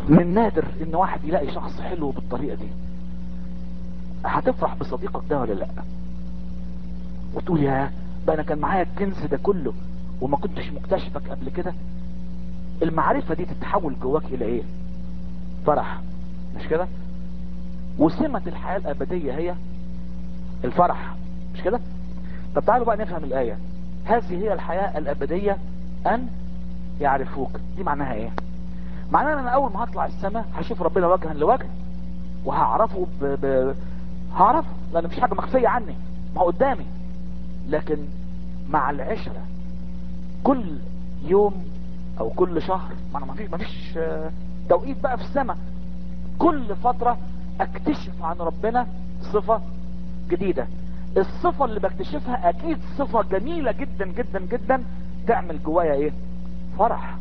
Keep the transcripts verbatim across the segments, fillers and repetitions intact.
من نادر ان واحد يلاقي شخص حلو بالطريقة دي. هتفرح بصديقك ده ولا لا؟ وتقول يا بقى انا كان معايا الكنز ده كله وما كنتش مكتشفك قبل كده. المعرفة دي تتحول جواك الى ايه؟ فرح، مش كده؟ وسمة الحياة الابدية هي الفرح، مش كده؟ طب تعالوا بقى نفهم الآية. هذه هي الحياة الابدية ان يعرفوك، دي معناها ايه؟ معناها ان انا اول ما هطلع السماء هشوف ربنا وجها لوجه وهعرفه ب... ب... هعرفه لان مفيش حاجة مخفية عني، ما هو قدامي. لكن مع العشرة كل يوم او كل شهر، ما انا مفيش مفيش آه، توقيت بقى في السماء، كل فترة اكتشف عن ربنا صفة جديدة. الصفة اللي بكتشفها اكيد صفة جميلة جدا جدا جدا، تعمل جوايا ايه؟ فرح.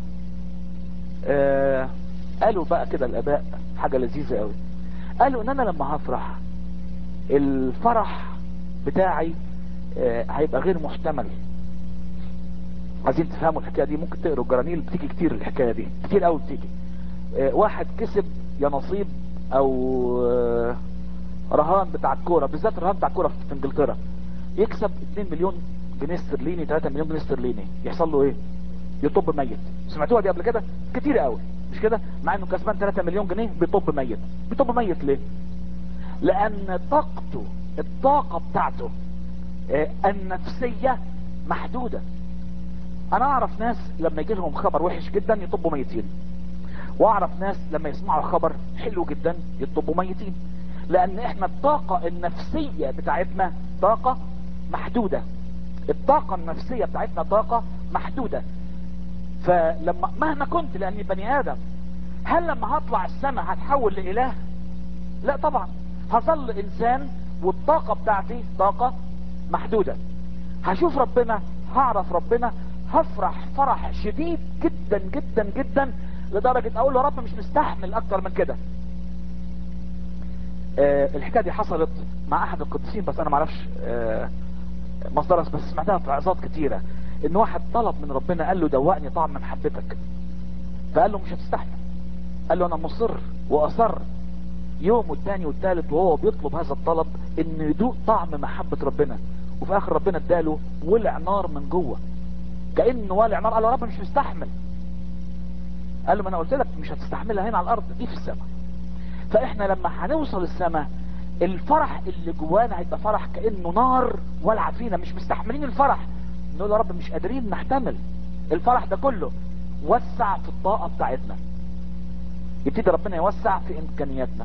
آه قالوا بقى كده الاباء حاجة لذيذة قوي. قالوا ان انا لما هفرح الفرح بتاعي آه هيبقى غير محتمل. عايزين تفهموا الحكاية دي؟ ممكن تقروا الجرانيل، بتيجي كتير الحكاية دي، كتير قوي بتيجي. آه واحد كسب يا نصيب او آه رهان بتاع الكورة، بالذات الرهان بتاع الكورة في انجلترا، يكسب اتنين مليون جنيه استرليني، تلاتة مليون جنيه استرليني، يحصل له ايه؟ يطب ميت. سمعتوها دي قبل كده؟ كتير قوي، مش كده؟ مع انه كسبان تلاتة مليون جنيه بيطب ميت. بيطب ميت ليه؟ لان طاقته، الطاقة بتاعته آه النفسية محدودة. انا اعرف ناس لما يجي لهم خبر وحش جدا يطبوا ميتين، واعرف ناس لما يسمعوا خبر حلو جدا يطبوا ميتين. لان احنا الطاقة النفسية بتاعتنا طاقة محدودة. الطاقة النفسية بتاعتنا طاقة محدودة. فلما مهما كنت، لاني بني ادم، هل لما هطلع السماء هتحول لإله؟ لا طبعا، هظل انسان والطاقة بتاعتي طاقة محدودة. هشوف ربنا، هعرف ربنا، هفرح فرح شديد جدا جدا جدا، لدرجة اقول له رب مش مستحمل اكتر من كده. آه الحكاية دي حصلت مع احد القديسين، بس انا معرفش آه مصدرها، بس سمعتها في عظات كتيرة. ان واحد طلب من ربنا، قال له دوقني طعم محبتك، فقال له مش هتستحمل. قال له انا مصر واصر. يوم والتاني والتالت وهو بيطلب هذا الطلب انه يدوق طعم محبة ربنا، وفي اخر ربنا اداله ولع نار من جوه، كأنه ولع نار. قال له رب مش مستحمل. قال له ما انا قلت لك مش هتستحملها هنا على الارض، دي في السماء. فاحنا لما هنوصل السماء الفرح اللي جوانا هيبقى فرح كأنه نار ولع فينا، مش مستحملين الفرح. نقول يا رب مش قادرين نحتمل الفرح ده كله، وسع في الطاقة بتاعتنا. يبتدي ربنا يوسع في امكانياتنا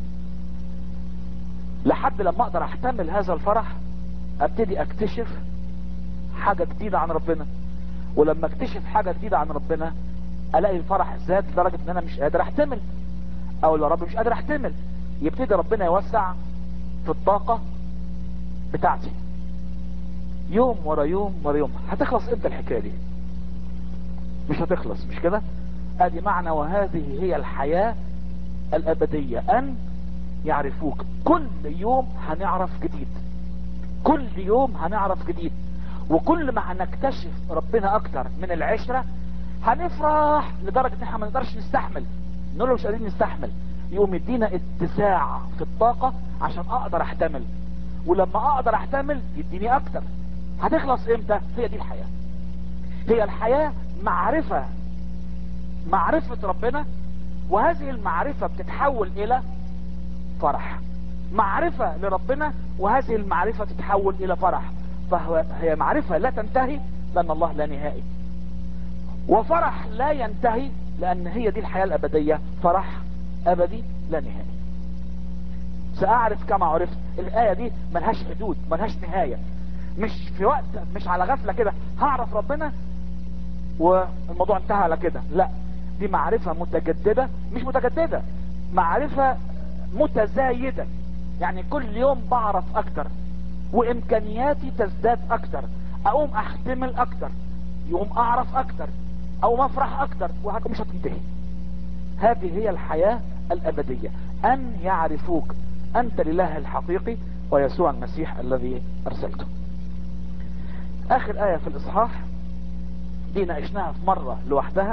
لحد لما اقدر احتمل هذا الفرح. ابتدي اكتشف حاجة جديدة عن ربنا، ولما اكتشف حاجة جديدة عن ربنا الاقي الفرح زاد لدرجة ان انا مش قادر احتمل، او يا رب مش قادر احتمل. يبتدي ربنا يوسع في الطاقة بتاعتي يوم ورا يوم ورا يوم. هتخلص امتى الحكاية دي؟ مش هتخلص، مش كده؟ ادي معنى وهذه هي الحياة الابدية ان يعرفوك. كل يوم هنعرف جديد، كل يوم هنعرف جديد. وكل ما هنكتشف ربنا اكتر من العشرة هنفرح لدرجة ان احنا ما نقدرش نستحمل. نقول له مش قادرين نستحمل، يقوم يدينا اتساع في الطاقة عشان اقدر احتمل، ولما اقدر احتمل يديني اكتر. هتخلص امتى؟ هي دي الحياة. هي الحياة معرفة، معرفة ربنا، وهذه المعرفة بتتحول الى فرح. معرفة لربنا وهذه المعرفة تتحول الى فرح. فهي معرفة لا تنتهي لان الله لا نهائي، وفرح لا ينتهي لان هي دي الحياة الابدية، فرح ابدي لا نهائي. ساعرف كما عرفت. الاية دي ملهاش حدود، ملهاش نهاية. مش في وقت، مش على غفلة كده هعرف ربنا والموضوع انتهى على كده، لا، دي معرفة متجددة، مش متجددة، معرفة متزايدة. يعني كل يوم بعرف اكتر وامكانياتي تزداد اكتر، اقوم احتمل اكتر، يقوم اعرف اكتر، او افرح اكتر، وهكذا مش هتنتهي. هذه هي الحياة الابدية، ان يعرفوك انت الاله الحقيقي ويسوع المسيح الذي ارسلته. اخر آية في الاصحاح دي ناقشناها في مرة لوحدها،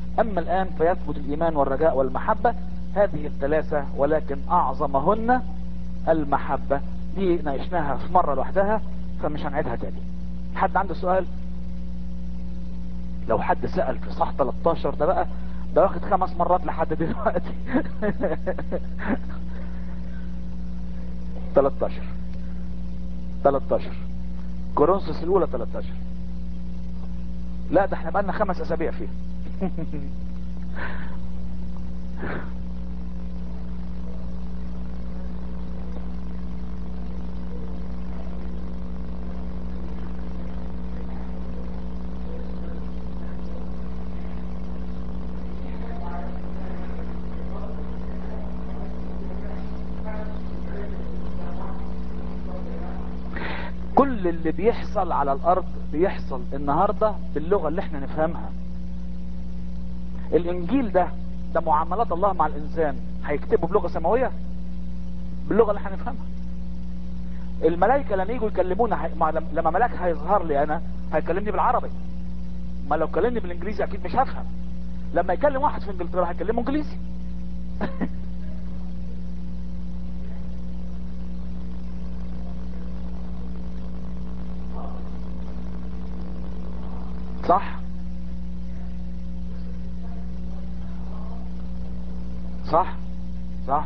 اما الان فيثبت الايمان والرجاء والمحبة، هذه الثلاثة، ولكن اعظمهن المحبة. دي ناقشناها في مرة لوحدها فمش هنعيدها تاني. حد عنده سؤال؟ لو حد سأل في صح تلتاشر ده بقى ده واخد خمس مرات لحد دلوقتي. تلتاشر تلتاشر كورنثوس الاولى تلتاشر. لا ده احنا بقالنا خمس اسابيع فيه. كل اللي بيحصل على الارض بيحصل النهاردة باللغة اللي احنا نفهمها. الانجيل ده ده معاملات الله مع الانسان، هيكتبه بلغة سماوية باللغة اللي احنا نفهمها. الملائكة لما يجوا يكلمونا هي... لما ملاك هيظهر لي انا هيكلمني بالعربي، ما لو كلمني بالانجليزي اكيد مش هفهم. لما يكلم واحد في انجلترا هيكلمه انجليزي. صح صح صح.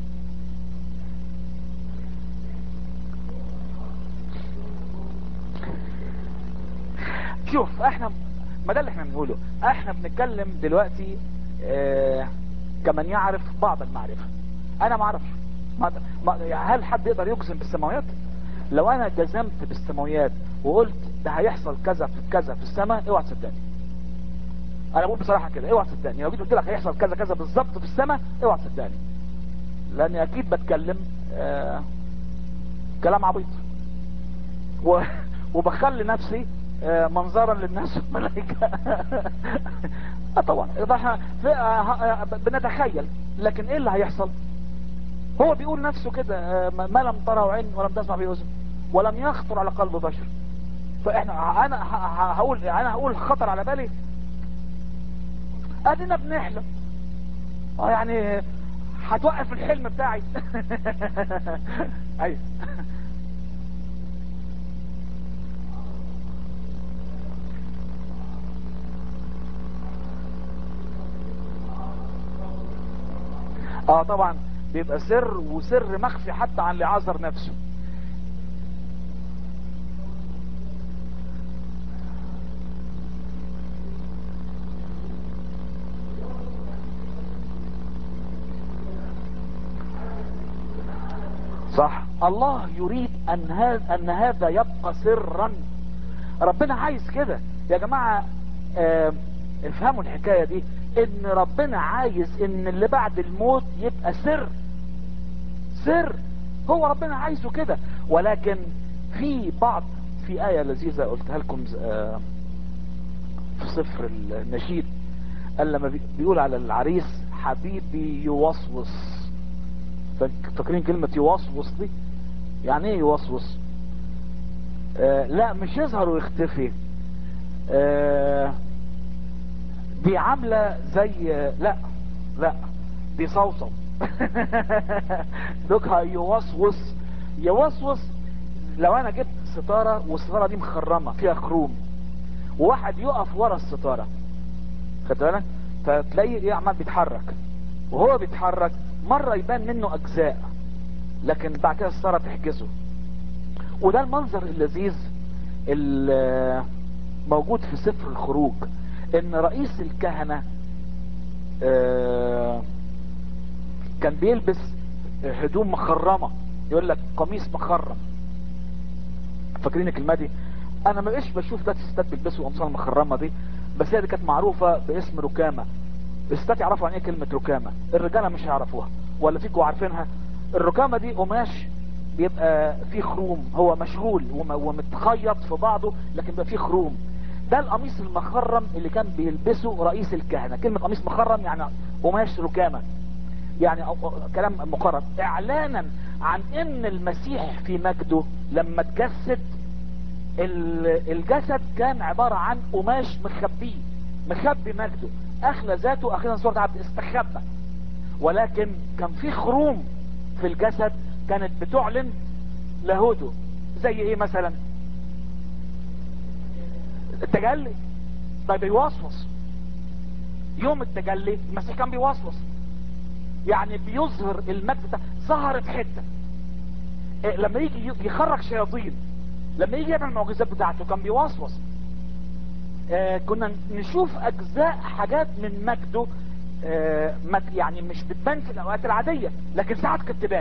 شوف احنا ما ده اللي احنا بنقوله، احنا بنتكلم دلوقتي اه كمن يعرف بعض المعرفة. انا ما اعرفش ما ما هل حد يقدر يجزم بالسماويات؟ لو انا جزمت بالسماويات وقلت ده هيحصل كذا في كذا في السماء، اوعى تصدقني. انا بقول بصراحة كده، اوعى تصدقني. لو جيت قلت لك هيحصل كذا كذا بالظبط في السماء، اوعى تصدقني، لاني اكيد بتكلم اه كلام عبيط و... وبخلي نفسي اه منظرا للناس والملائكة. اه طبعا احنا بنتخيل، لكن ايه اللي هيحصل؟ هو بيقول نفسه كده، ما لم تره عين ولم تسمع به اذن ولم يخطر على قلب بشر. فاحنا انا هقول انا هقول خطر على بالي؟ ادينا بنحلم. اه يعني هتوقف الحلم بتاعي. ايوه اه طبعا بيبقى سر، وسر مخفي حتى عن لعازر نفسه. صح. الله يريد ان هذا ان هذا يبقى سرا. ربنا عايز كده يا جماعة. اه افهموا الحكاية دي، ان ربنا عايز ان اللي بعد الموت يبقى سر. سر هو ربنا عايزه كده. ولكن في بعض في آية لذيذة قلتها لكم اه في سفر النشيد، قال لما بيقول على العريس حبيبي يوصوص. فاكرين كلمة يوصوص دي؟ يعني ايه يوصوص؟ آه لا مش يظهر ويختفي. آه دي عاملة زي لا لا دي صوصو. دوكها يوصوص. يوصوص لو انا جبت ستارة والستارة دي مخرمة فيها خروم، وواحد يقف ورا الستارة، خد بالك، فتلاقيه ايه عمال بيتحرك، وهو بيتحرك مرة يبان منه اجزاء، لكن بعد كده الستارة تحجزه. وده المنظر اللذيذ اللي موجود في سفر الخروج، ان رئيس الكهنة آه كان بيلبس هدوم مخرمة، يقول لك قميص مخرم. فاكرين الكلمة دي؟ انا ما بقيش بشوف ده الستات بيلبسوا قمصان مخرمة دي، بس هي دي كانت معروفة باسم ركامة. الستات يعرفوا عن ايه كلمة ركامة، الرجالة مش هيعرفوها. ولا فيكوا عارفينها؟ الركامة دي قماش بيبقى فيه خروم، هو مشغول ومتخيط في بعضه لكن بيبقى فيه خروم. ده القميص المخرم اللي كان بيلبسه رئيس الكهنة. كلمة قميص مخرم يعني قماش ركامة، يعني كلام مقرر اعلانا عن ان المسيح في مجده لما تجسد الجسد كان عبارة عن قماش مخبيه، مخبي مجده. اخلى ذاته اخذا صورة عبد، استخبى، ولكن كان في خروم في الجسد كانت بتعلن لاهوته. زي ايه مثلا؟ التجلي. طيب بيوسوس يوم التجلي، المسيح كان بيوسوس، يعني بيظهر المجد. ظهرت حته إيه لما يجي يخرج شياطين، لما يجي يعمل المعجزات بتاعته كان بيوسوس. آه كنا نشوف اجزاء حاجات من مجده، آه مك يعني مش بتبان في الاوقات العاديه، لكن ساعات كانت تبان.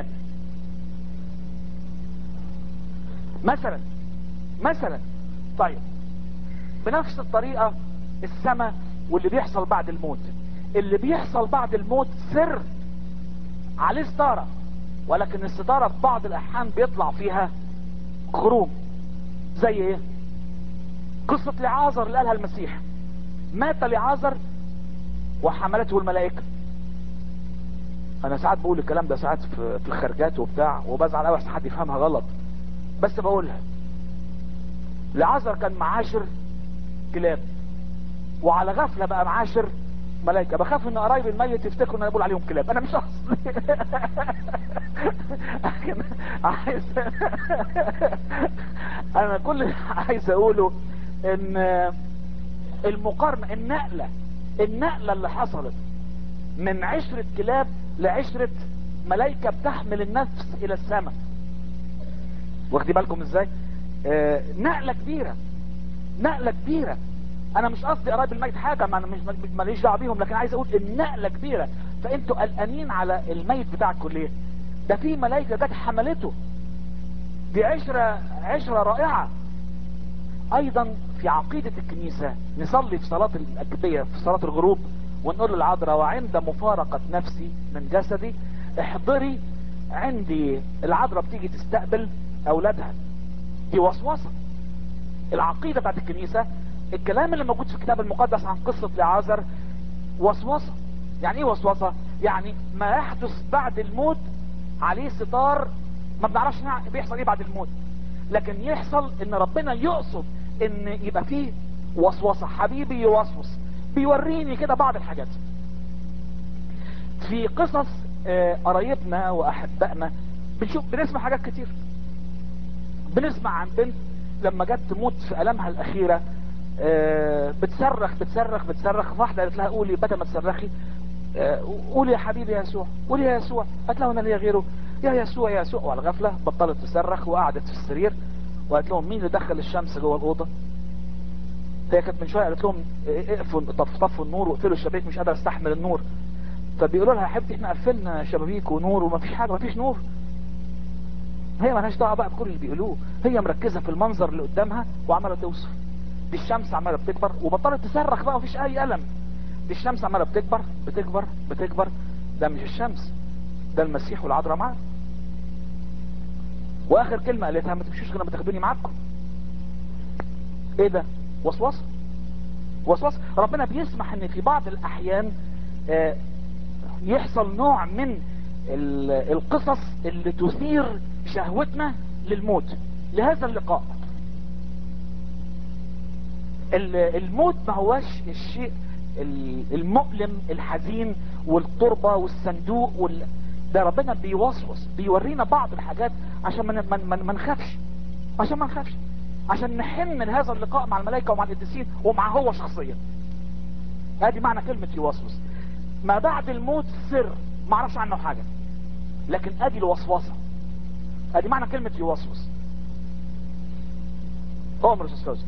مثلا مثلا طيب بنفس الطريقه السماء واللي بيحصل بعد الموت. اللي بيحصل بعد الموت سر عليه ستاره، ولكن الستاره في بعض الاحيان بيطلع فيها خروج. زي ايه؟ قصة لعازر اللي قالها المسيح. مات لعازر وحملته الملائكة. انا ساعات بقول الكلام ده ساعات في في الخرجات وبتاع، وبزعل قوي احسن حد يفهمها غلط، بس بقولها. لعازر كان معاشر كلاب، وعلى غفلة بقى معاشر ملائكة. بخاف ان قرايب الميت يفتكروا ان انا بقول عليهم كلاب، انا مش قصدي. عايز انا كل اللي عايز اقوله ان المقارنة، النقلة النقلة اللي حصلت من عشرة كلاب لعشرة ملائكة بتحمل النفس الى السماء. واخدي بالكم ازاي؟ آه نقلة كبيرة، نقلة كبيرة. انا مش قصدي قرايب الميت حاجة، ما انا مش ماليش دعوه بيهم، لكن عايز اقول النقلة كبيرة. فانتوا قلقانين على الميت بتاعكم ليه؟ ده في ملائكة جت حملته. دي عشرة عشرة رائعة. ايضا في عقيدة الكنيسة نصلي في صلاة الاجبية في صلاة الغروب ونقول للعذراء: وعند مفارقة نفسي من جسدي احضري عندي. العذراء بتيجي تستقبل اولادها. دي وسوسة. العقيدة بتاعت الكنيسة، الكلام اللي موجود في الكتاب المقدس عن قصة لعازر وسوسة. يعني ايه وسوسة؟ يعني ما يحدث بعد الموت عليه ستار، ما بنعرفش بيحصل ايه بعد الموت، لكن يحصل ان ربنا يقصد ان يبقى فيه وسوسة. حبيبي يوسوس، بيوريني كده بعض الحاجات. في قصص قرايبنا واحبائنا بنشوف، بنسمع حاجات كتير. بنسمع عن بنت لما جت تموت في ألمها الأخيرة بتصرخ بتصرخ بتصرخ. واحدة قالت لها: قولي بدل ما تصرخي، قولي يا حبيبي يا يسوع، قولي يا يسوع. قالت لها: انا ليا غيره؟ يا يسوع يا يسوع. وعلى غفلة بطلت تصرخ وقعدت في السرير، وقالت لهم: مين اللي دخل الشمس جوه الأوضة؟ هي كانت من شوية قالت لهم: اقفوا طفوا النور واقفلوا الشبابيك، مش قادرة استحمل النور. فبيقولوا لها: يا حبيبتي احنا قفلنا شبابيك ونور ومفيش حاجة، مفيش نور. هي مالهاش دعوه بقى بكل اللي بيقولوه، هي مركزه في المنظر اللي قدامها وعماله توصف. دي الشمس عماله بتكبر، وبطلت تصرخ بقى ومفيش اي الم. دي الشمس عماله بتكبر بتكبر بتكبر. ده مش الشمس، ده المسيح والعذراء معاه. واخر كلمه قالتها: ما تمشوش غير ما تاخدوني معاكم. ايه ده؟ وسوسه. وسوسه. ربنا بيسمح ان في بعض الاحيان آه يحصل نوع من القصص اللي تثير شهوتنا للموت، لهذا اللقاء. الموت ما هواش الشيء المؤلم الحزين والتربة والصندوق وال... ده ربنا بيوسوس، بيورينا بعض الحاجات عشان ما من ما نخافش، عشان ما نخافش، عشان نحن لهذا اللقاء مع الملائكة ومع القديسين ومع هو شخصيا. ادي معنى كلمة يوسوس. ما بعد الموت سر ما اعرفش عنه حاجة، لكن ادي الوسوسة. ادي معنى كلمة يوسوس. عمر استاذ.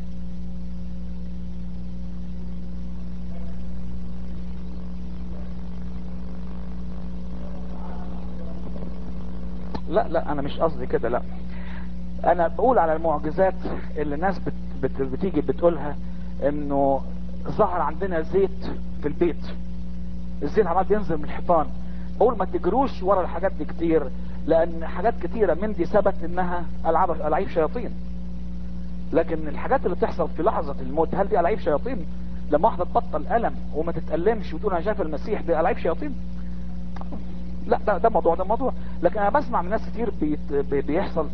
لا لا انا مش قصدي كده، لا. انا بقول على المعجزات اللي الناس بت بت بتيجي بتقولها انه ظهر عندنا زيت في البيت، الزيت عمال بينزل من الحيطان. بقول ما تجروش ورا الحاجات دي كتير، لان حاجات كتيرة من دي ثبت انها العاب العاب شياطين. لكن الحاجات اللي بتحصل في لحظة الموت، هل دي العاب شياطين؟ لما واحدة تبطل ألم وما تتألمش وتقول انا شايف المسيح، دي العاب شياطين؟ لا، ده ده موضوع ده موضوع. لكن انا بسمع من ناس كتير بيت بيحصل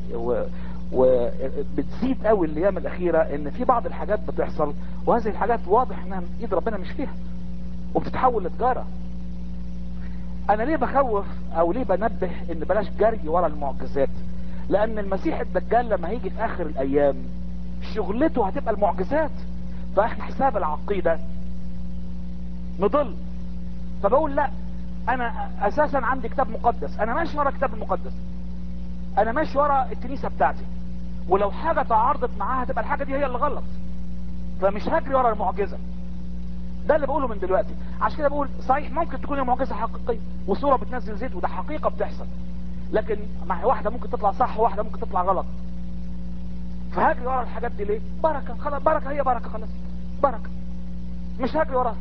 وبتزيد قوي الايام الاخيره ان في بعض الحاجات بتحصل، وهذه الحاجات واضح انها ايد ربنا مش فيها. وبتتحول لتجارة. انا ليه بخوف او ليه بنبه ان بلاش جري ورا المعجزات؟ لان المسيح الدجال لما هيجي في اخر الايام شغلته هتبقى المعجزات، فاحنا حساب العقيدة نضل. فبقول لا، انا اساسا عندي كتاب مقدس، انا ماشي ورا الكتاب المقدس، انا ماشي ورا الكنيسة بتاعتي، ولو حاجة تعارضت معاها تبقى الحاجة دي هي اللي غلط، فمش هجري ورا المعجزة. ده اللي بقوله من دلوقتي. عشان كده بقول صحيح ممكن تكون المعجزة حقيقية وصورة بتنزل زيت، وده حقيقة بتحصل، لكن مع واحدة ممكن تطلع صح وواحدة ممكن تطلع غلط. فهجري ورا الحاجات دي ليه؟ بركة، خلاص بركة هي بركة، خلاص بركة، مش هجري وراها.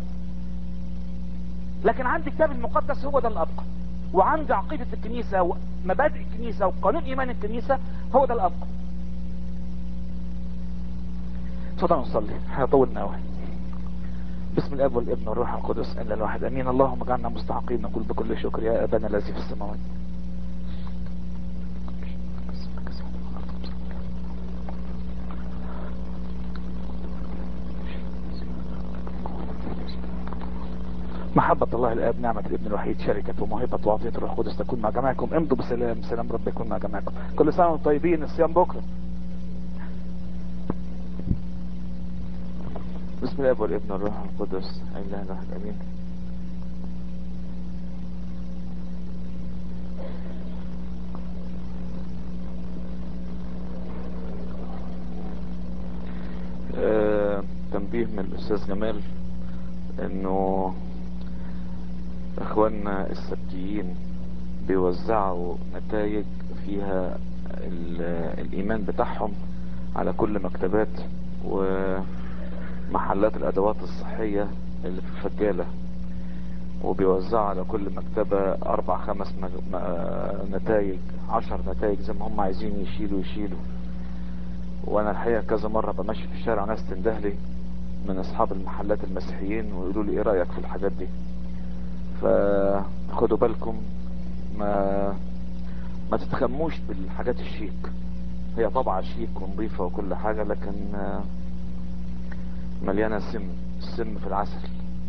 لكن عندي كتاب المقدس هو ده الابقى، وعندي عقيدة الكنيسة ومبادئ الكنيسة وقانون ايمان الكنيسة هو ده الابقى. اتفضلوا نصلي، احنا طولنا قوي. بسم الاب والابن والروح القدس الا الواحد امين. اللهم اجعلنا مستحقين نقول بكل شكر يا ابانا الذي في السماوات. محبة الله الاب، نعمة الابن الوحيد، شركة وموهبة وعطية الروح القدس تكون مع جميعكم. امضوا بسلام، سلام رب يكون مع جميعكم. كل سنة وانتم طيبين. الصيام بكرة. بسم الاب والابن والروح القدس اله الواحد امين. آه، تنبيه من الاستاذ جمال انه اخواننا السبتيين بيوزعوا نتائج فيها الايمان بتاعهم على كل مكتبات ومحلات الادوات الصحية اللي في الفجالة، وبيوزعوا على كل مكتبة اربع خمس نتائج، عشر نتائج زي ما هم عايزين يشيلوا يشيلوا. وانا الحقيقة كذا مرة بمشي في الشارع ناس تندهلي من اصحاب المحلات المسيحيين ويقولوا لي ايه رأيك في الحاجات دي. فخدوا بالكم، ما ما تتخموش بالحاجات الشيك. هي طبعا شيك ونظيفة وكل حاجة، لكن مليانة سم. السم في العسل،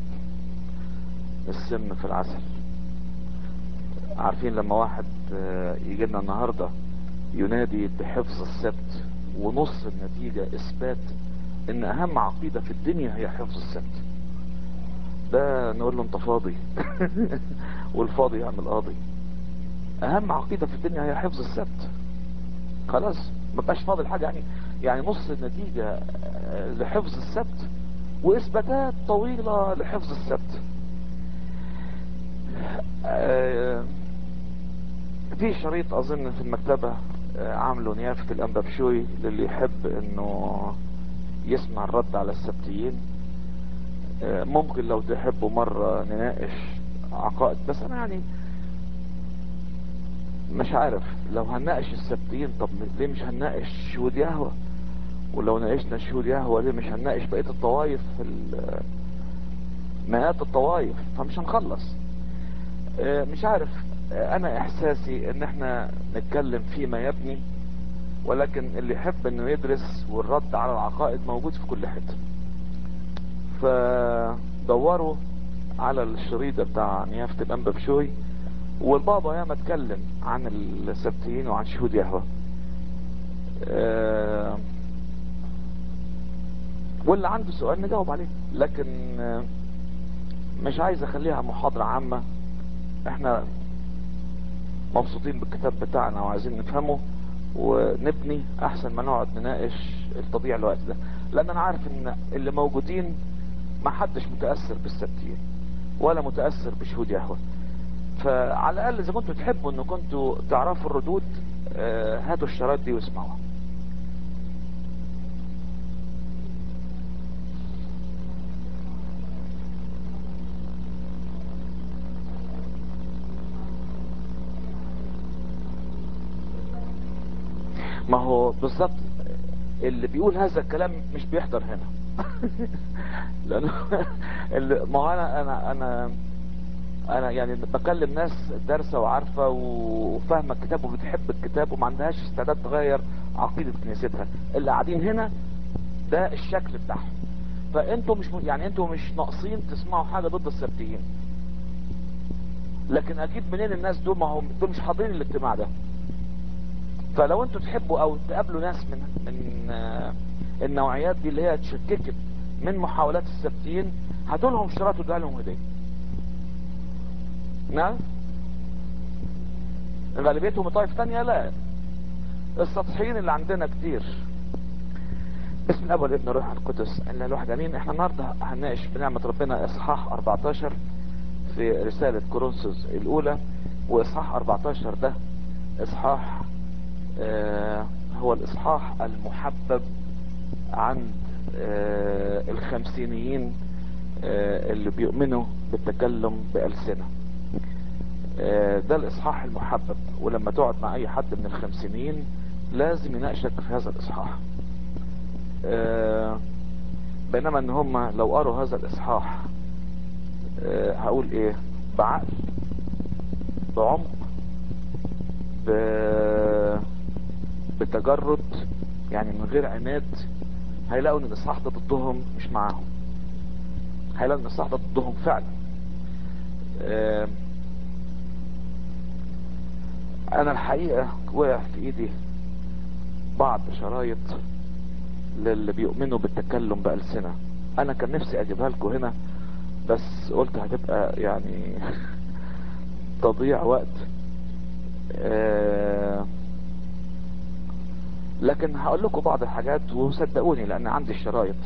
السم في العسل. عارفين لما واحد يجي لنا النهاردة ينادي بحفظ السبت ونص النتيجة اثبات ان اهم عقيدة في الدنيا هي حفظ السبت، ده نقول له انت فاضي والفاضي يعمل قاضي. اهم عقيدة في الدنيا هي حفظ السبت، خلاص ما بقاش فاضل حاجة. يعني يعني نص النتيجة لحفظ السبت واثباتات طويلة لحفظ السبت. في شريط اظن في المكتبة عامله نيافة الانبا بشوي للي يحب انه يسمع الرد على السبتيين. ممكن لو تحبوا مرة نناقش عقائد، بس انا يعني مش عارف لو هنناقش السبتيين طب ليه مش هنناقش شهود يهوه؟ ولو ناقشنا شهود يهوه ليه مش هنناقش بقية الطوائف، مئات الطوائف؟ فمش هنخلص. مش عارف، انا احساسي ان احنا نتكلم فيما يبني، ولكن اللي يحب انه يدرس والرد على العقائد موجود في كل حته. فدوروا على الشريطة بتاع نيافة الانبا بشوي، والبابا ياما اتكلم عن السبتيين وعن شهود يهوه. أه واللي عنده سؤال نجاوب عليه، لكن مش عايز اخليها محاضرة عامة. احنا مبسوطين بالكتاب بتاعنا وعايزين نفهمه ونبني احسن ما نقعد نناقش التضييع الوقت ده، لان انا عارف ان اللي موجودين ما حدش متأثر بالسبتيين ولا متأثر بشهود يهوه. فعلى الاقل اذا كنتوا تحبوا ان كنتوا تعرفوا الردود، آه هاتوا الشرايط دي واسمعوها. ما هو بالظبط اللي بيقول هذا الكلام مش بيحضر هنا لانه ما هو انا انا انا انا يعني بكلم ناس دارسه وعارفه وفاهمه الكتاب وبتحب الكتاب وما عندهاش استعداد تغير عقيده كنيستها. اللي قاعدين هنا ده الشكل بتاعهم. فانتوا مش يعني انتوا مش ناقصين تسمعوا حاجة ضد السبتيين، لكن اكيد منين الناس دول؟ ما هم دول مش حاضرين الاجتماع ده. فلو انتوا تحبوا او تقابلوا ناس من من آه النوعيات دي اللي هي اتشككت من محاولات السبتيين، هاتوا لهم شراط وادوا لهم هديه. نعم، غالبيتهم طائف تانية لا، السطحيين اللي عندنا كتير. بسم الله والابن والروح القدس ان الواحد امين. احنا النهارده هنناقش بنعمه ربنا اصحاح اربعتاشر في رساله كورنثوس الاولى. واصحاح اربعتاشر ده اصحاح آه هو الاصحاح المحبب عند آه الخمسينيين آه اللي بيؤمنوا بالتكلم بألسنة. آه ده الاصحاح المحبب، ولما تقعد مع اي حد من الخمسينيين لازم يناقشك في هذا الاصحاح. آه بينما ان هم لو قروا هذا الاصحاح آه هقول ايه، بعقل، بعمق، ب... بتجرد، يعني من غير عناد، هيلاقوا ان الاصحاح ده ضدهم مش معاهم. هيلاقوا ان الاصحاح ده ضدهم فعلا. آه انا الحقيقة وقع في ايدي بعض شرايط للي بيؤمنوا بالتكلم بألسنة. انا كان نفسي اجيبها لكم هنا، بس قلت هتبقى يعني تضييع وقت. آه لكن هقول لكم بعض الحاجات وصدقوني لان عندي الشرايط.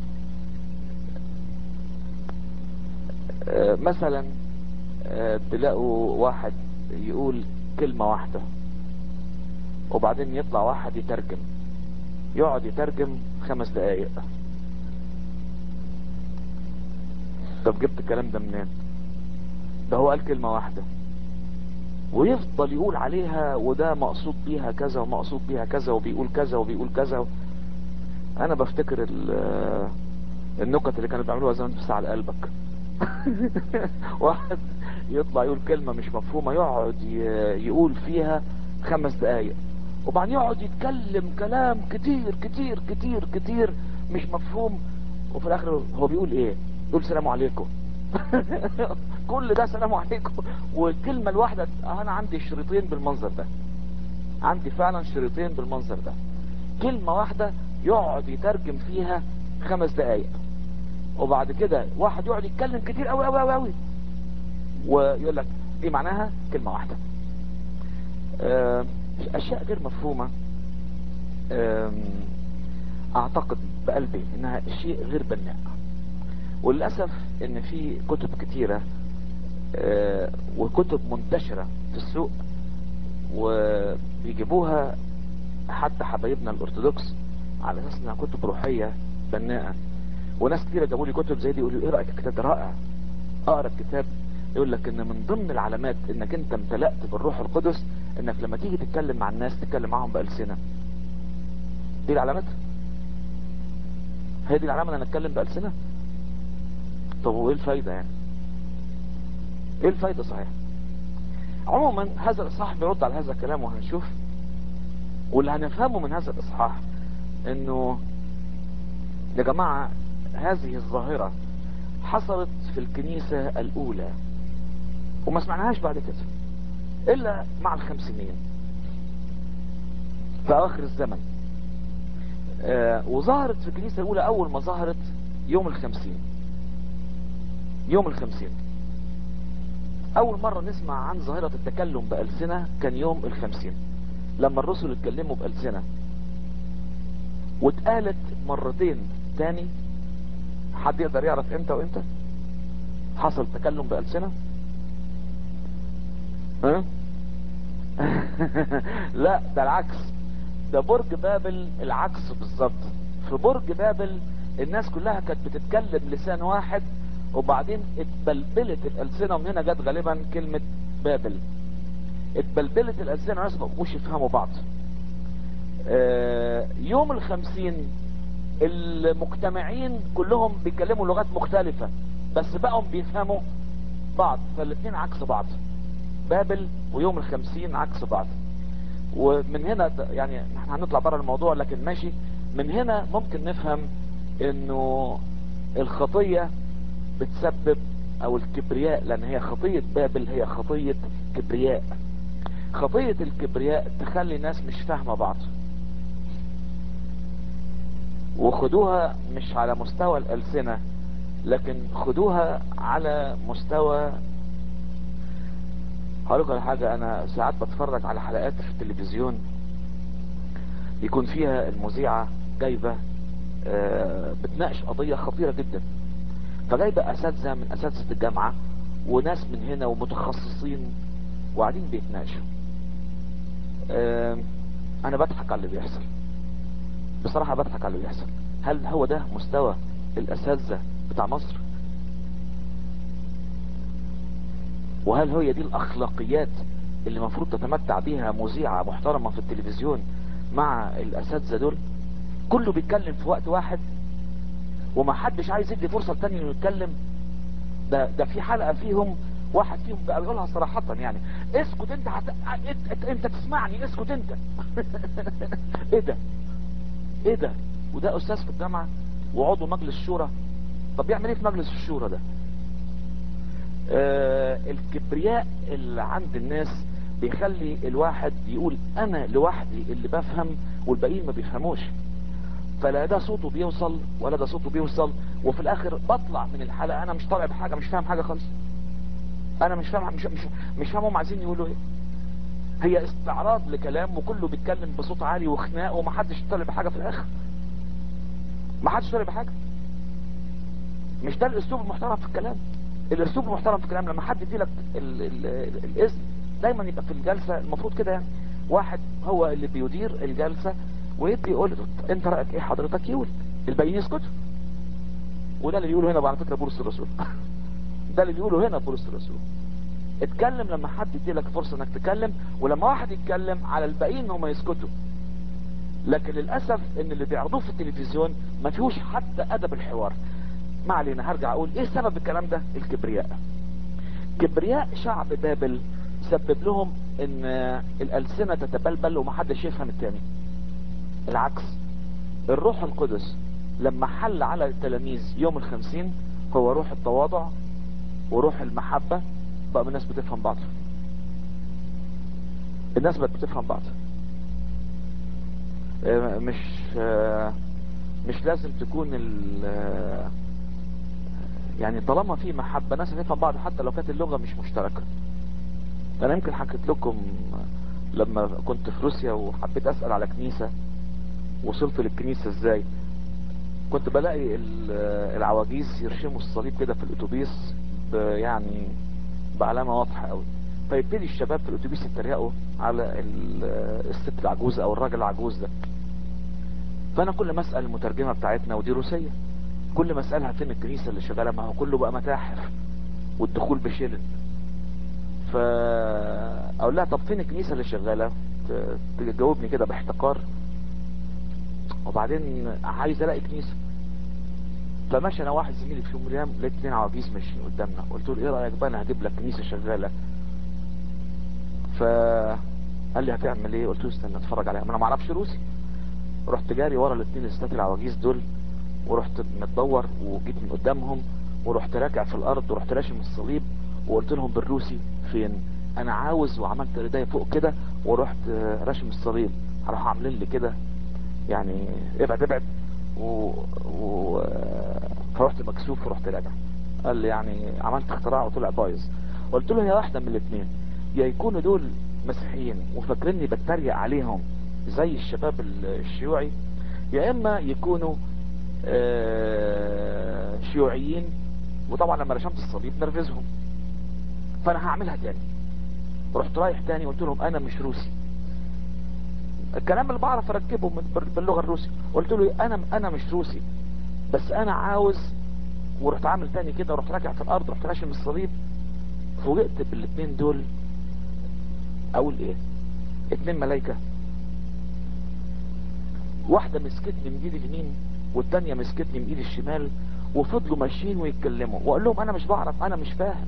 آه مثلا آه تلاقوا واحد يقول كلمة واحدة وبعدين يطلع واحد يترجم، يقعد يترجم خمس دقايق. طب جبت الكلام ده منين؟ ده هو قال كلمة واحدة ويفضل يقول عليها وده مقصود بيها كذا ومقصود بيها كذا وبيقول كذا وبيقول كذا. انا بفتكر النكت اللي كانوا بيعملوها زمان في ساعة قلبك. واحد يطلع يقول كلمة مش مفهومة يقعد يقول فيها خمس دقايق وبعدين يقعد يتكلم كلام كتير كتير كتير كتير مش مفهوم، وفي الاخر هو بيقول ايه؟ يقول سلام عليكم. كل ده سلام عليكم والكلمة الواحدة. انا عندي شريطين بالمنظر ده، عندي فعلا شريطين بالمنظر ده. كلمة واحدة يقعد يترجم فيها خمس دقايق وبعد كده واحد يقعد يتكلم كتير قوي قوي قوي ويقول لك دي معناها كلمة واحدة. اشياء غير مفهومة. اعتقد بقلبي انها شيء غير بناء، وللأسف ان في كتب كتيرة وكتب منتشرة في السوق وبيجيبوها حتى حبايبنا الارثوذكس على اساس انها كتب روحية بناءة. وناس كتيرة جابوا لي كتب زي دي يقولوا ايه رأيك الكتاب ده رائع، اقرا الكتاب. يقول لك ان من ضمن العلامات انك انت امتلأت بالروح القدس انك لما تيجي تتكلم مع الناس تتكلم معهم بألسنة. دي العلامات؟ هي دي العلامة ان انا اتكلم بألسنة؟ طب وايه الفايدة يعني؟ ايه الفايدة صحيح؟ عموما هذا الاصحاح بيرد على هذا الكلام وهنشوف. واللي هنفهمه من هذا الاصحاح انه يا جماعة هذه الظاهرة حصلت في الكنيسة الاولى وما سمعناهاش بعد كده الا مع الخمسينيين في اواخر الزمن. آه وظهرت في الكنيسة الاولى اول ما ظهرت يوم الخمسين. يوم الخمسين اول مرة نسمع عن ظاهرة التكلم بألسنة كان يوم الخمسين لما الرسل اتكلموا بألسنة، واتقالت مرتين تاني. حد يقدر يعرف امتى وامتى حصل تكلم بألسنة؟ ها؟ لا ده العكس، ده برج بابل العكس بالظبط. في برج بابل الناس كلها كانت بتتكلم لسان واحد وبعدين اتبلبلت الألسنة، ومن هنا جت غالبا كلمة بابل. اتبلبلت الألسنة والناس ما بقوش يفهموا بعض. آه يوم الخمسين المجتمعين كلهم بيتكلموا لغات مختلفة بس بقوا بيفهموا بعض، فالاثنين عكس بعض. بابل ويوم الخمسين عكس بعض. ومن هنا يعني احنا هنطلع بره الموضوع لكن ماشي. من هنا ممكن نفهم انه الخطية بتسبب، او الكبرياء، لان هي خطية بابل هي خطية كبرياء. خطية الكبرياء تخلي ناس مش فاهمة بعض، وخدوها مش على مستوى الألسنة، لكن خدوها على مستوى. هقولك على حاجة، انا ساعات بتفرج على حلقات في التلفزيون يكون فيها المذيعة جايبة آه، بتناقش قضية خطيرة جدا، فجايبة اساتذة من اساتذة الجامعة وناس من هنا ومتخصصين وقاعدين بيتناقشوا. آه، انا بضحك على اللي بيحصل، بصراحة بضحك على اللي بيحصل. هل هو ده مستوى الاساتذة بتاع مصر؟ وهل هي دي الاخلاقيات اللي المفروض تتمتع بيها مذيعة محترمة في التلفزيون مع الاساتذة دول؟ كله بيتكلم في وقت واحد وما حدش عايز يدي فرصة تاني انه يتكلم. ده ده في حلقة فيهم واحد فيهم بقى بيقولها صراحة يعني: اسكت انت هت... انت, انت, انت تسمعني، اسكت انت. ايه ده ايه ده وده استاذ في الجامعة وعضو مجلس الشورى. طب يعمل ايه في مجلس الشورى ده؟ آه الكبرياء اللي عند الناس بيخلي الواحد يقول انا لوحدي اللي بفهم والباقيين ما بيفهموش، فلا ده صوته بيوصل ولا ده صوته بيوصل، وفي الاخر بطلع من الحلقة انا مش طالع بحاجة، مش فاهم حاجة خالص. انا مش فاهم مش مش, مش فاهم هم عايزين يقولوا ايه. هي استعراض لكلام وكله بيتكلم بصوت عالي وخناق ومحدش طالع بحاجة في الاخر، محدش طالع بحاجة. مش ده الاسلوب المحترم في الكلام. الاسلوب المحترم في الكلام لما حد يديلك ال- ال- ال- الاذن دايما يبقى في الجلسة المفروض كده يعني واحد هو اللي بيدير الجلسة ويبقى يقول انت رأيك ايه حضرتك، يقول الباقيين يسكتوا. وده اللي بيقوله هنا على فكرة بولس الرسول. ده اللي بيقوله هنا بولس الرسول: اتكلم لما حد يديلك فرصة انك تتكلم، ولما واحد يتكلم على الباقيين هم يسكتوا. لكن للأسف ان اللي بيعرضوه في التلفزيون ما فيهوش حتى ادب الحوار. ما علينا، هرجع اقول ايه سبب الكلام ده. الكبرياء. كبرياء شعب بابل سبب لهم ان الألسنة تتبلبل ومحدش يفهم التاني. العكس، الروح القدس لما حل على التلاميذ يوم الخمسين هو روح التواضع وروح المحبة، بقى الناس بتفهم بعض. الناس بقت بتفهم بعض. آه، مش آه، مش لازم تكون ال آه، يعني طالما في محبة الناس هتفهم بعض حتى لو كانت اللغة مش مشتركة. انا يمكن حكيت لكم لما كنت في روسيا وحبيت اسأل على كنيسة وصلت للكنيسة ازاي. كنت بلاقي ال- العواجيز يرشموا الصليب كده في الاتوبيس ب- يعني بعلامة واضحة قوي، فيبتدي الشباب في الاتوبيس يتريقوا على ال- الست العجوز او الراجل العجوز ده. فانا كل ما اسال المترجمة بتاعتنا ودي روسية، كل ما اسالها فين الكنيسة اللي شغالة، ما هو كله بقى متاحف والدخول بشيلن. فاقول لها طب فين الكنيسة اللي شغالة؟ ت- تجاوبني كده باحتقار، وبعدين عايز الاقي كنيسة. فماشي انا واحد زميلي في يوم من الايام لقيت اتنين عواجيز ماشيين قدامنا، قلت له ايه رايك بقى انا هجيب لك كنيسة شغالة. فقال لي هتعمل ايه؟ قلت له استنى اتفرج عليها، ما انا ما اعرفش روسي. رحت جاري ورا الاثنين الستات العواجيز دول ورحت متدور وجيت من قدامهم ورحت راكع في الارض ورحت راشم الصليب وقلت لهم بالروسي فين انا عاوز، وعملت ايديا فوق كده ورحت راشم الصليب. راحوا عاملين لي كده يعني ابعد ابعد و... و... فرحت مكسوف ورحت راجع. قال لي يعني عملت اختراع وطلع بايظ. قلت له هي واحده من الاثنين، يا يكونوا دول مسيحيين وفاكريني بتريق عليهم زي الشباب الشيوعي، يا اما يكونوا آه، شيوعيين وطبعا لما رشمت الصليب نرفزهم. فانا هعملها تاني. رحت رايح تاني قلت لهم انا مش روسي، الكلام اللي بعرف اركبه من باللغه الروسيه. قلت له انا انا مش روسي بس انا عاوز، ورحت عامل تاني كده ورحت راجع في الارض رحت راشم الصليب. فوجئت بالاثنين دول. اقول ايه؟ اتنين ملايكه، واحده مسكتني من ايدي اليمين والتانية مسكتني من ايدي الشمال وفضلوا ماشيين ويتكلموا، واقول لهم انا مش بعرف انا مش فاهم.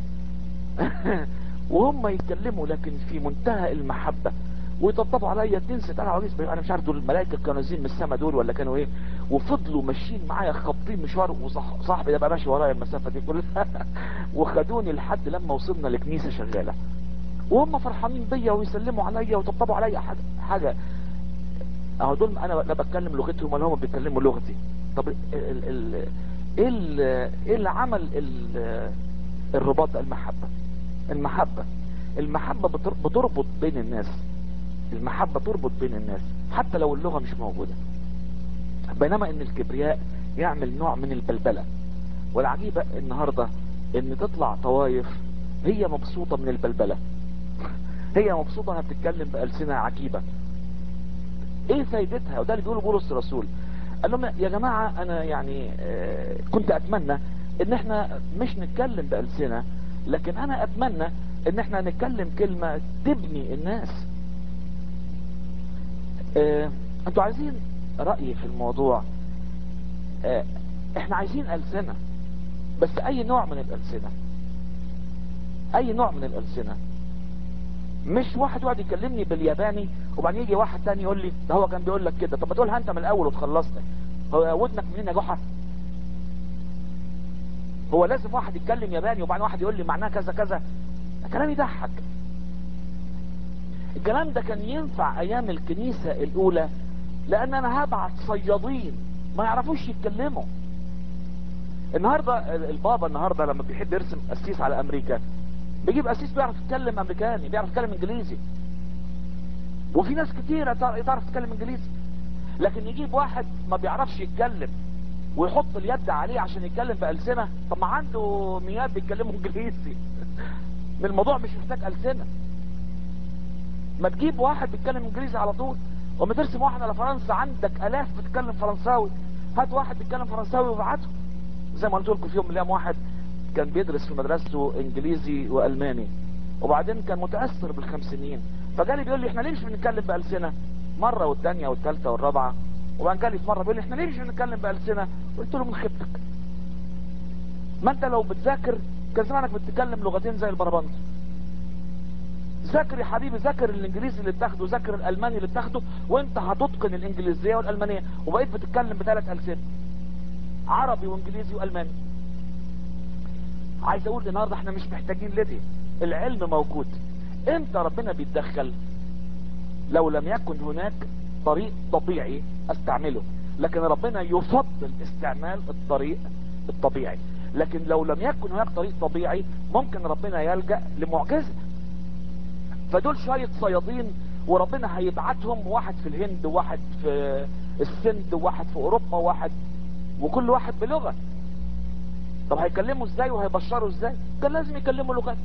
وهم يتكلموا لكن في منتهى المحبة ويطبطبوا عليا اتنين ست انا عواجيز. انا مش عارف دول الملائكة كانوا نازلين من السما دول ولا كانوا ايه، وفضلوا ماشيين معايا خابطين مشوار، وصاحبي ده بقى ماشي ورايا المسافه دي كلها وخدوني لحد لما وصلنا لكنيسه شغاله، وهم فرحانين بيا ويسلموا عليا ويطبطبوا عليا. حاجه حاجه اهو دول انا لا بتكلم لغتهم ولا هم بيتكلموا لغتي. طب ال ال ايه ال ايه اللي عمل ال- الرباط ده؟ المحبه. المحبه المحبه بتر- بتربط بين الناس. المحبه تربط بين الناس حتى لو اللغه مش موجوده. بينما ان الكبرياء يعمل نوع من البلبله. والعجيبه النهارده ان تطلع طوائف هي مبسوطه من البلبله، هي مبسوطه انها بتتكلم بالسنه عجيبه. ايه فايدتها؟ وده اللي بيقوله بولس الرسول، قال لهم يا جماعه انا يعني آه، كنت اتمنى ان احنا مش نتكلم بالسنه، لكن انا اتمنى ان احنا نتكلم كلمه تبني الناس. آه، انتوا عايزين رايي في الموضوع؟ آه، احنا عايزين ألسنة، بس اي نوع من الألسنة، اي نوع من الألسنة. مش واحد يقعد يكلمني بالياباني وبعدين يجي واحد تاني يقول لي ده هو كان بيقول لك كده. طب ما تقولها انت من الاول وتخلصنا. هو ودنك منين يا جحا؟ هو لازم واحد يتكلم ياباني وبعدين واحد يقول لي معناه كذا كذا؟ كلام يضحك. الكلام ده كان ينفع ايام الكنيسة الاولى، لان انا هبعت صيادين ما يعرفوش يتكلموا. النهاردة البابا النهاردة لما بيحب يرسم قسيس على امريكا، بيجيب قسيس بيعرف يتكلم امريكاني، بيعرف يتكلم انجليزي، وفي ناس كتيرة تعرف تتكلم انجليزي. لكن يجيب واحد ما بيعرفش يتكلم ويحط اليد عليه عشان يتكلم بألسنة. طب ما عنده مياه بيتكلموا انجليزي الموضوع مش محتاج ألسنة. ما تجيب واحد بيتكلم انجليزي على طول. وما ترسم واحد على فرنسا، عندك الاف بتتكلم فرنساوي، هات واحد بيتكلم فرنساوي وابعته. زي ما قلت لكم في يوم من الايام واحد كان بيدرس في مدرسته انجليزي والماني، وبعدين كان متاثر بالخمسينيين، فجالي بيقول لي احنا ليه مش بنتكلم بالسنه؟ مره والثانيه والثالثه والرابعه، وبعدين جالي في مره بيقول لي احنا ليه مش بنتكلم بالسنه؟ قلت له من خيبتك، ما انت لو بتذاكر كان زمانك بتتكلم لغتين زي البربنط. ذاكر يا حبيبي، ذاكر الانجليزي اللي بتاخده، ذاكر الالماني اللي بتاخده، وانت هتتقن الانجليزيه والالمانيه، وبقيت بتتكلم بثلاث السنه، عربي وانجليزي والماني. عايز اقول النهارده احنا مش محتاجين لدي، العلم موجود. امتى ربنا بيتدخل؟ لو لم يكن هناك طريق طبيعي استعمله، لكن ربنا يفضل استعمال الطريق الطبيعي. لكن لو لم يكن هناك طريق طبيعي ممكن ربنا يلجأ لمعجزة. فدول شوية صيادين وربنا هيبعتهم، واحد في الهند وواحد في السند وواحد في اوروبا وواحد، وكل واحد بلغة. طب هيكلموا ازاي وهيبشروا ازاي؟ كان لازم يكلموا لغات.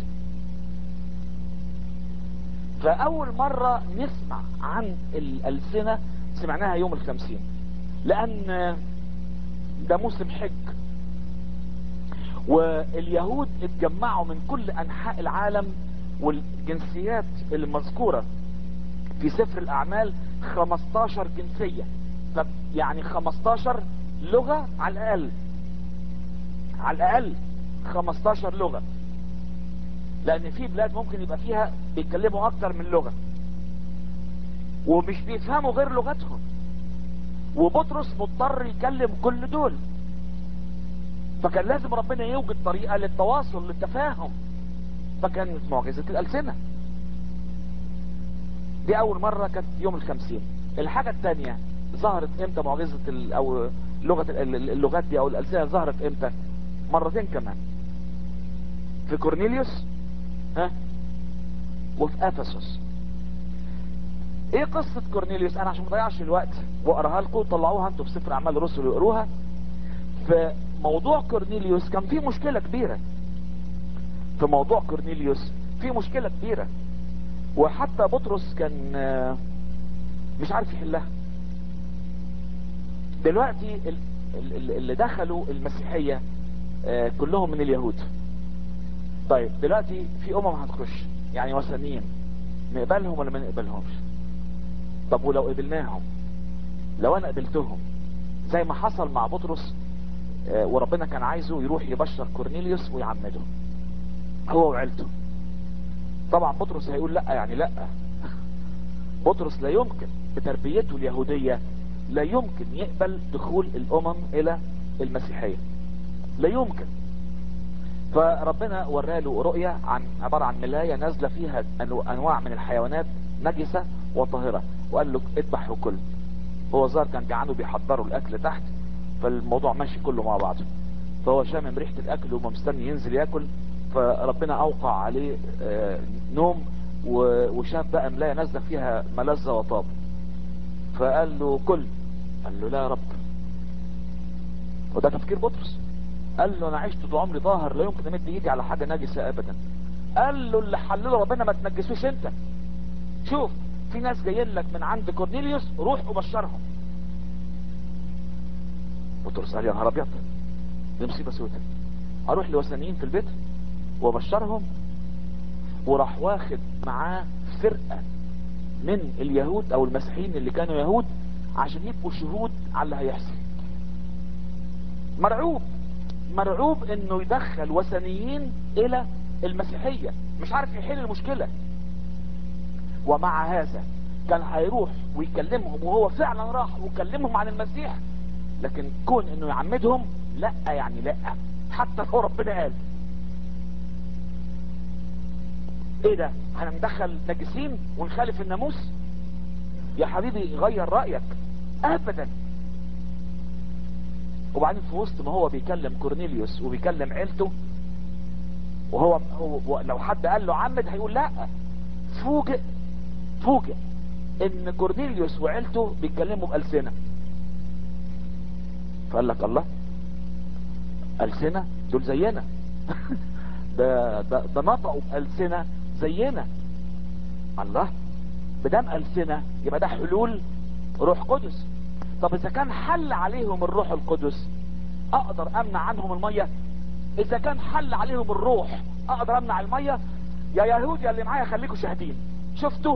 فاول مرة نسمع عن الألسنة سمعناها يوم الخمسين، لان ده موسم حج، واليهود اتجمعوا من كل انحاء العالم، والجنسيات المذكورة في سفر الاعمال خمستاشر جنسية. طب يعني خمستاشر لغة على الاقل، على الاقل خمستاشر لغة، لان في بلاد ممكن يبقى فيها بيتكلموا اكتر من لغة ومش بيفهموا غير لغتهم، وبطرس مضطر يكلم كل دول. فكان لازم ربنا يوجد طريقة للتواصل للتفاهم، فكانت معجزة الألسنة. دي اول مرة كانت يوم الخمسين. الحاجة الثانية ظهرت امتى معجزة ال او لغة ال- اللغات دي او الألسنة؟ ظهرت امتى؟ مرتين كمان، في كورنيليوس ها وفي افسس. ايه قصة كورنيليوس؟ انا عشان ما اضيعش الوقت واقراها لكم، طلعوها انتوا في سفر اعمال الرسل ويقروها. في موضوع كورنيليوس كان في مشكلة كبيرة، في موضوع كورنيليوس في مشكلة كبيرة، وحتى بطرس كان آه، مش عارف يحلها. دلوقتي ال- ال- ال- اللي دخلوا المسيحية آه، كلهم من اليهود. طيب دلوقتي في امم هتخش، يعني وثنيين، نقبلهم ولا ما نقبلهمش؟ طب ولو قبلناهم، لو انا قبلتهم زي ما حصل مع بطرس آه، وربنا كان عايزه يروح يبشر كورنيليوس ويعمده هو وعيلته، طبعا بطرس هيقول لا، يعني لا. بطرس لا يمكن بتربيته اليهودية لا يمكن يقبل دخول الامم الى المسيحية، لا يمكن. فربنا وراله رؤية عن عبارة عن ملاية نازلة فيها انواع من الحيوانات نجسة وطاهرة، وقال له اذبح وكل. هو ظهر كان جعانه بيحضروا الاكل تحت، فالموضوع ماشي كله مع بعضه، فهو شامم ريحة الاكل وما مستني ينزل ياكل، فربنا اوقع عليه نوم، وشاف بقى ملاية نازلة فيها ملذة وطاب، فقال له كل. قال له لا يا رب. وده تفكير بطرس. قال له انا عشت طول عمري طاهر، لا يمكن امد ايدي على حاجة نجسة ابدا. قال له اللي حلله ربنا ما تنجسوش انت. شوف في ناس جايين لك من عند كورنيليوس، روح وبشرهم. بطرس قال يا نهار ابيض، دي مصيبة سودة، اروح لوثنيين في البيت وبشرهم؟ وراح واخد معاه فرقة من اليهود او المسيحيين اللي كانوا يهود عشان يبقوا شهود على اللي هيحصل. مرعوب مرعوب انه يدخل وثنيين الى المسيحية، مش عارف يحل المشكلة. ومع هذا كان هيروح ويكلمهم، وهو فعلا راح وكلمهم عن المسيح، لكن كون انه يعمدهم لا، يعني لا، حتى لو ربنا قال ايه ده هندخل نجسين ونخالف الناموس؟ يا حبيبي غير رأيك ابدا. وبعدين في وسط ما هو بيكلم كورنيليوس وبيكلم عيلته، وهو هو لو حد قال له عمد هيقول لا، فوجئ فوجئ ان كورنيليوس وعيلته بيتكلموا بألسنة. فقال لك الله، ألسنة دول زينا ده ده ده نطقوا بألسنة زينا. الله، بدام ألسنة يبقى ده حلول روح قدس. طب اذا كان حل عليهم الروح القدس اقدر امنع عنهم المية؟ اذا كان حل عليهم الروح اقدر امنع المية؟ يا يهود يا اللي معايا خليكم شاهدين، شفتوا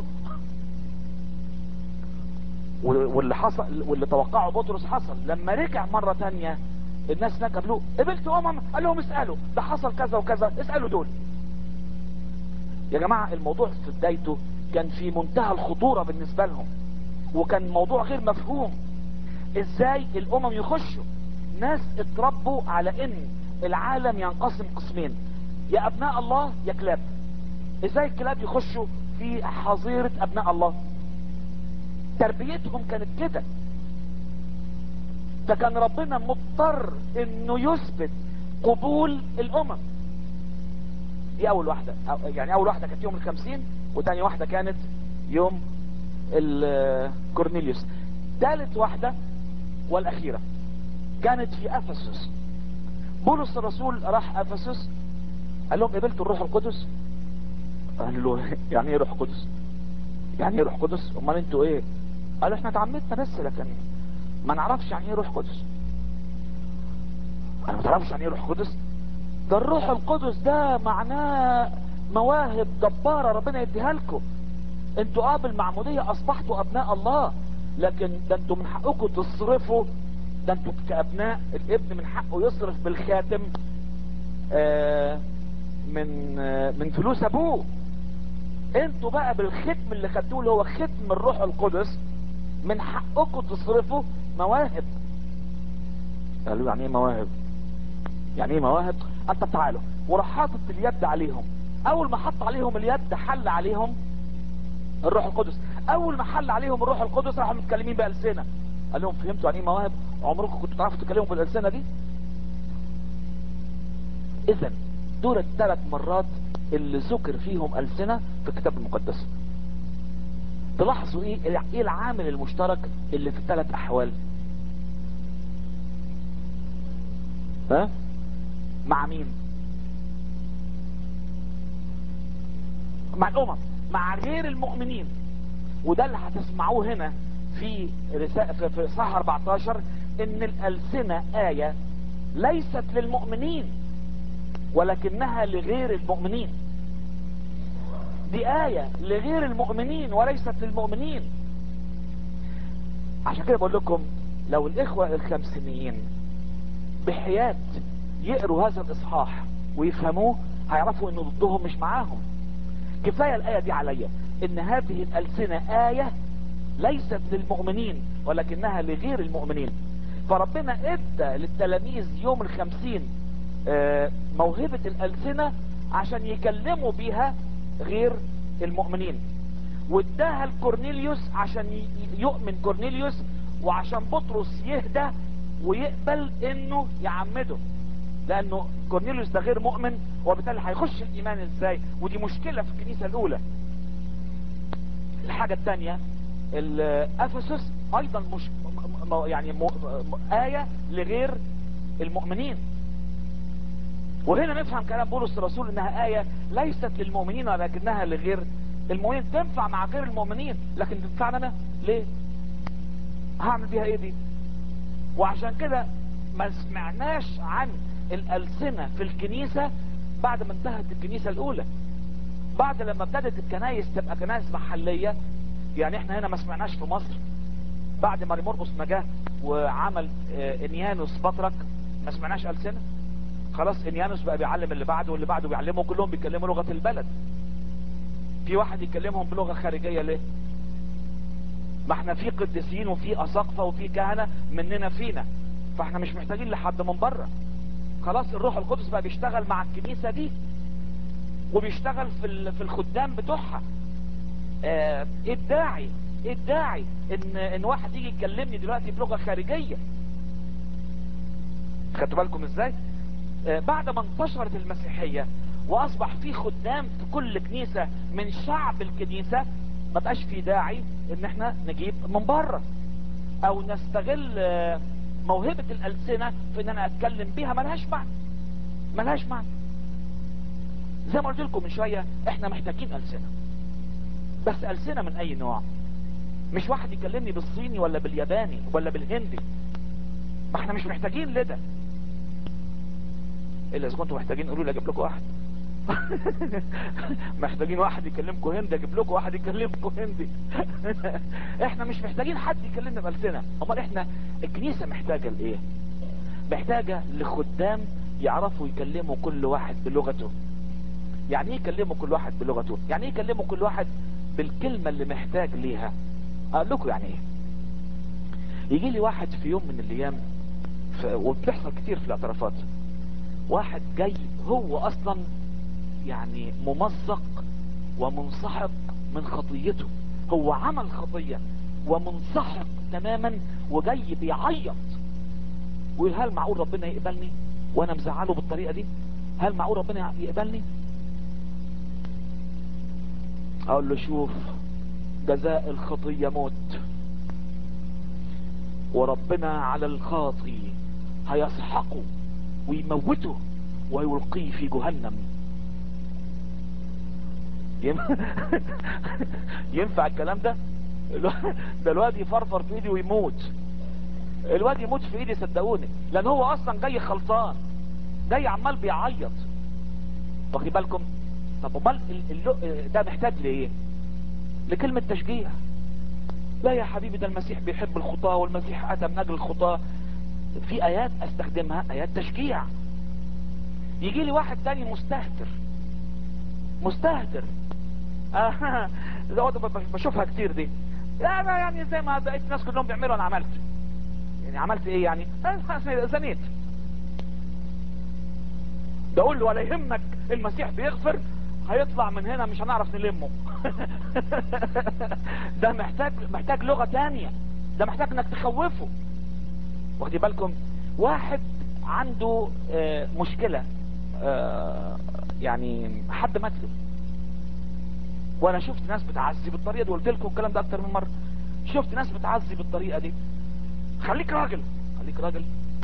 واللي حصل واللي توقعه بطرس حصل. لما رجع مرة تانية الناس هناك قابلوه، قبلت امم؟ قال لهم اسألوا ده حصل كذا وكذا، اسألوا دول. يا جماعة الموضوع في بدايته كان في منتهى الخطورة بالنسبة لهم، وكان موضوع غير مفهوم. ازاي الامم يخشوا؟ ناس اتربوا على ان العالم ينقسم قسمين، يا ابناء الله يا كلاب. ازاي الكلاب يخشوا في حظيرة ابناء الله؟ تربيتهم كانت كده. فكان ربنا مضطر انه يثبت قبول الامم. دي اول واحدة، يعني اول واحدة كانت يوم الخمسين، وتاني واحدة كانت يوم كورنيليوس. ثالث واحدة والاخيرة كانت في افسس. بولس الرسول راح افسس، قال لهم قبلتوا الروح القدس؟ قال له يعني ايه روح قدس؟ يعني ايه روح قدس؟ امال انتوا ايه؟ قال احنا اتعمدنا بس لكن ما نعرفش يعني ايه روح قدس. انا ما تعرفش يعني ايه روح قدس؟ ده الروح القدس ده معناه مواهب جبارة ربنا يديها لكم. انتوا اه بالمعمودية اصبحتوا ابناء الله، لكن ده انتوا من حقكم تصرفوا. ده انتوا كابناء الابن من حقه يصرف بالخاتم آه من آه من فلوس ابوه. انتوا بقى بالختم اللي خدتوه اللي هو ختم الروح القدس من حقكم تصرفوا مواهب. قالوا يعني ايه مواهب؟ يعني ايه مواهب؟ انت تعالوا. وراح حاطط اليد عليهم. اول ما حط عليهم اليد حل عليهم الروح القدس. اول ما حل عليهم الروح القدس راحوا متكلمين بألسنة. قال لهم فهمتوا يعني ايه مواهب؟ عمركم كنتوا تعرفوا تتكلموا بالألسنة دي؟ اذا دول الثلاث مرات اللي ذكر فيهم ألسنة في الكتاب المقدس. تلاحظوا ايه ايه العامل المشترك اللي في الثلاث احوال؟ ها؟ مع مين؟ مع الامم، مع غير المؤمنين. وده اللي هتسمعوه هنا في رسالة في اصحاح اربعتاشر، ان الألسنة آية ليست للمؤمنين ولكنها لغير المؤمنين. دي آية لغير المؤمنين وليست للمؤمنين. عشان كده بقول لكم لو الإخوة الخمسينيين بحياة يقروا هذا الإصحاح ويفهموه هيعرفوا إنه ضدهم مش معاهم. كفاية الآية دي عليا، إن هذه الألسنة آية ليست للمؤمنين ولكنها لغير المؤمنين. فربنا ادى للتلاميذ يوم الخمسين آه، موهبة الألسنة عشان يكلموا بيها غير المؤمنين، واداها لكورنيليوس عشان ي- يؤمن كورنيليوس، وعشان بطرس يهدى ويقبل انه يعمده، لانه كورنيليوس ده غير مؤمن وبالتالي هيخش الايمان ازاي؟ ودي مشكلة في الكنيسة الاولى. الحاجة الثانية، افسس ايضا مش م- م- يعني م- م- آية لغير المؤمنين. وهنا نفهم كلام بولس الرسول انها آية ليست للمؤمنين ولكنها لغير المؤمنين. تنفع مع غير المؤمنين لكن تنفعنا انا ليه؟ هعمل بيها ايه دي؟ وعشان كده ما سمعناش عن الألسنة في الكنيسة بعد ما انتهت الكنيسة الاولى. بعد لما ابتدت الكنايس تبقى كنايس محلية، يعني احنا هنا ما سمعناش في مصر بعد ما مرقس ما جه وعمل آه، انيانوس بطرك ما سمعناش ألسنة. خلاص انيانوس بقى بيعلم اللي بعده واللي بعده بيعلمه، كلهم بيتكلموا لغة البلد. في واحد يكلمهم بلغة خارجية ليه؟ ما احنا في قديسين وفي اساقفة وفي كهنة مننا فينا، فاحنا مش محتاجين لحد من بره. خلاص الروح القدس بقى بيشتغل مع الكنيسة دي وبيشتغل في ال- في الخدام بتوعها. اه ايه الداعي ايه الداعي ان ان واحد يجي يكلمني دلوقتي بلغة خارجية؟ خدتوا بالكم ازاي؟ آه بعد ما انتشرت المسيحية واصبح في خدام في كل كنيسة من شعب الكنيسة، ما بقاش في داعي ان احنا نجيب من بره او نستغل آه موهبة الألسنة في ان انا اتكلم بيها. ملهاش معنى ملهاش معنى. زي ما قلت لكم من شوية، احنا محتاجين ألسنة، بس ألسنة من اي نوع؟ مش واحد يكلمني بالصيني ولا بالياباني ولا بالهندي، ما احنا مش محتاجين لده. الا اذا كنتوا محتاجين قولوا لي اجيب لكم واحد. محتاجين واحد يكلمكم هندي اجيب لكم واحد يكلمكم هندي. احنا مش محتاجين حد يكلمنا بألسنة. امال احنا الكنيسة محتاجة لايه؟ محتاجة لخدام يعرفوا يكلموا كل واحد بلغته. يعني ايه يكلموا كل واحد بلغته؟ يعني ايه يكلموا كل واحد بالكلمة اللي محتاج ليها؟ اقول لكم يعني ايه. يجي لي واحد في يوم من الايام ف... وبتحصل كتير في الاعترافات، واحد جاي هو اصلا يعني ممزق ومنسحق من خطيته، هو عمل خطية ومنسحق تماما وجاي بيعيط ويقول هل معقول ربنا يقبلني وانا مزعله بالطريقة دي؟ هل معقول ربنا يقبلني؟ اقول له شوف، جزاء الخطية موت، وربنا على الخاطي هيسحقه ويموته ويلقيه في جهنم. ينفع الكلام ده؟ ده الواد يفرفر في ايدي ويموت، الواد يموت في ايدي صدقوني، لان هو اصلا جاي خلصان، جاي عمال بيعيط. واخدين بالكم؟ طب امال ده محتاج لايه؟ لكلمة تشجيع. لا يا حبيبي، ده المسيح بيحب الخطاة والمسيح اتى من اجل الخطاة. في ايات استخدمها ايات تشجيع. يجي لي واحد تاني مستهتر مستهتر آه، بشوفها كتير دي. لا انا يعني زي ما بقيت الناس كلهم بيعملوا انا عملت. يعني عملت ايه يعني؟ زنيت. بقول له ولا يهمك، المسيح بيغفر، هيطلع من هنا مش هنعرف نلمه. ده محتاج محتاج لغة تانية، ده محتاج انك تخوفه. واخدي بالكم؟ واحد عنده آه مشكلة، آه يعني حد مات له، وانا شفت ناس بتعزي بالطريقة دي، وقلت لكم الكلام ده اكتر من مرة. شفت ناس بتعزي بالطريقة دي. خليك راجل خليك راجل.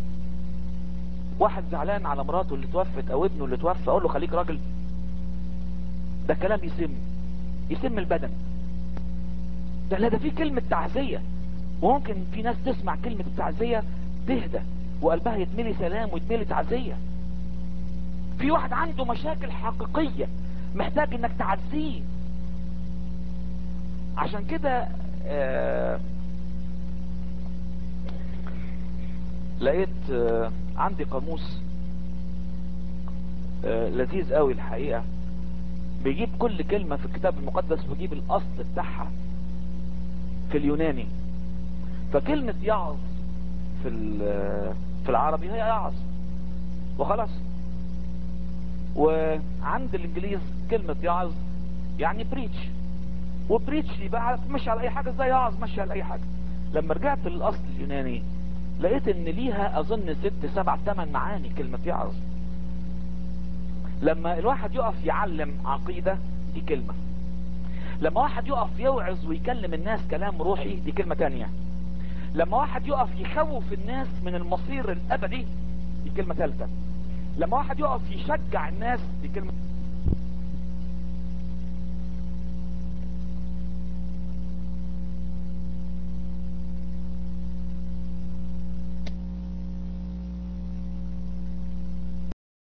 واحد زعلان على مراته اللي توفت او ابنه اللي توفى، اقول له خليك راجل؟ ده كلام يسم يسم البدن. ده لا، ده في كلمة تعزية. ممكن في ناس تسمع كلمة التعزية تهدى وقلبها يتملي سلام ويتملي تعزية. في واحد عنده مشاكل حقيقية محتاج انك تعزيه. عشان كده آه لقيت آه عندي قاموس آه لذيذ قوي الحقيقة، بيجيب كل كلمة في الكتاب المقدس ويجيب الاصل بتاعها في اليوناني. فكلمة يعظ في في العربي هي يعظ وخلاص. وعند الانجليز كلمة يعظ يعني بريتش، وبريتش يبقى مش على اي حاجة زي يعظ مش على اي حاجة. لما رجعت للاصل اليوناني لقيت ان ليها اظن ست سبع ثمان معاني كلمة يعظ. لما الواحد يقف يعلم عقيدة دي كلمة، لما واحد يقف يوعظ ويكلم الناس كلام روحي دي كلمة تانية، لما واحد يقف يخوف الناس من المصير الابدي دي كلمة ثالثة، لما واحد يقف يشجع الناس دي كلمة